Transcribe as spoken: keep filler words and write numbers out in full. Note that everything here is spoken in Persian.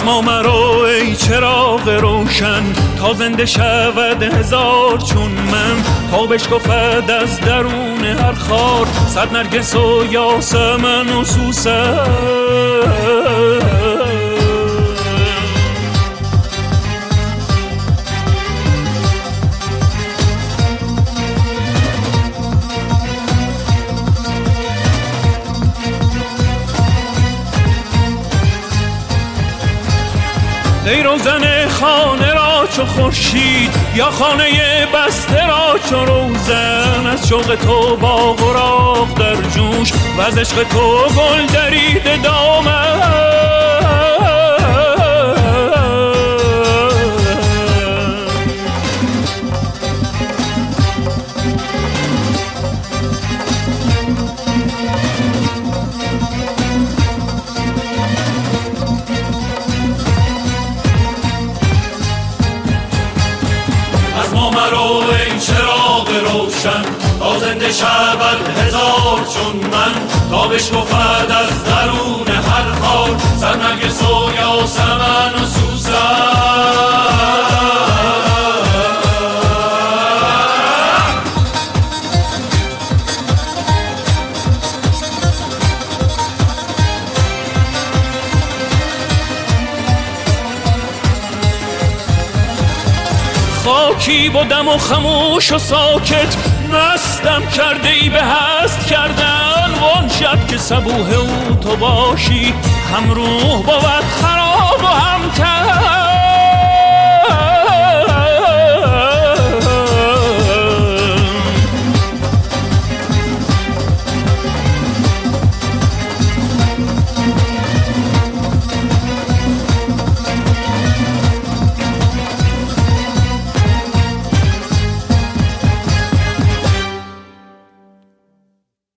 از ما مرو ای چراغ روشن، تا زنده شود هزار چون من، تا بشکفد از درون هر خار صد نرگس و یاسمن و سوسن. ای روزن خانه را چو خورشید، یا خانه بسته را چو روزن، از شوق تو باغ و راغ در جوش، و از عشق تو گل دریده دامن. ما مرو ای چراغ روشن، تا زنده شود هزار چون من، تا بشکفد از درون هر خار صد نرگس و یاسمن و سوسن. خاکی بودم و خموش و ساکت، مستم کرده ای به هست کردن، وان شب که صبوح او تو باشی، هم روح بود خراب و هم تن.